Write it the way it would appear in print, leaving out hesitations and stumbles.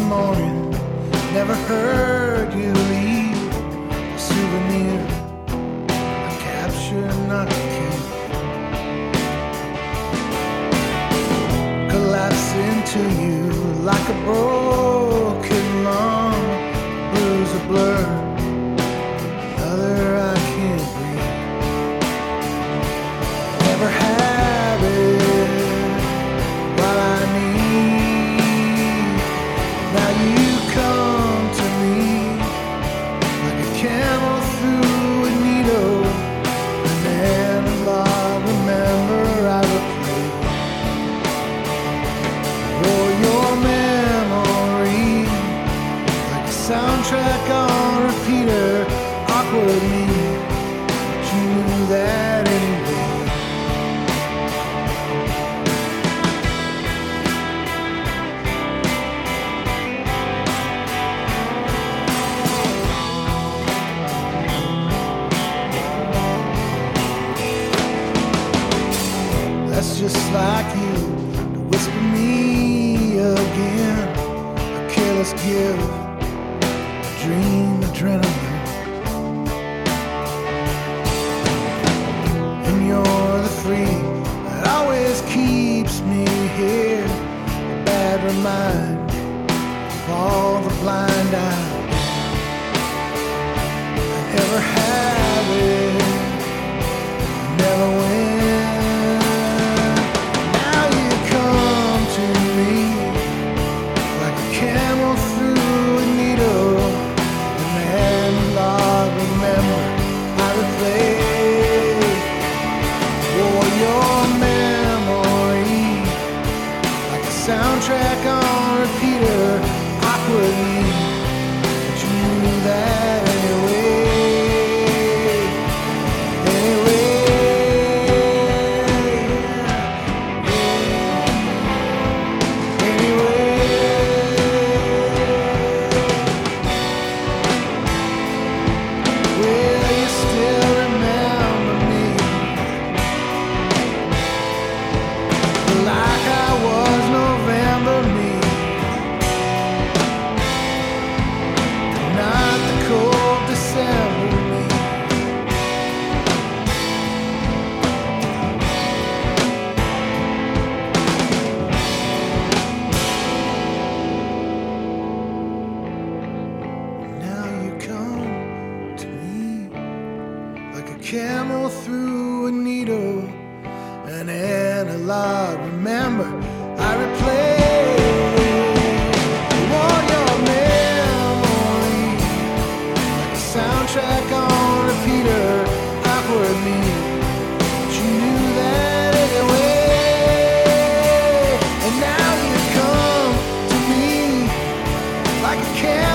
morning. Never heard you leave a souvenir, a capture not to keep. Collapse into you like a broken lung, bruise a blur, other I can't breathe. Never have it while I need. Now you come to me like a camel through a needle, an analog remember I replay. For your memory, like a soundtrack on repeater, awkward me, but you knew that anyway. That's just like you to whisper me again, a careless give, a dream adrenaline. And you're the free that always keeps me here, a bad reminder of all the blind eyes I never have it, never win. Soundtrack on repeater, awkwardly, but you knew that Will you still remember me like I was November me, not the cold December me. Now you come to me like a camel through a needle, an analog remember I replay. Want your memory like a soundtrack on repeater, awkward me, but you knew that anyway. And now you come to me like a camel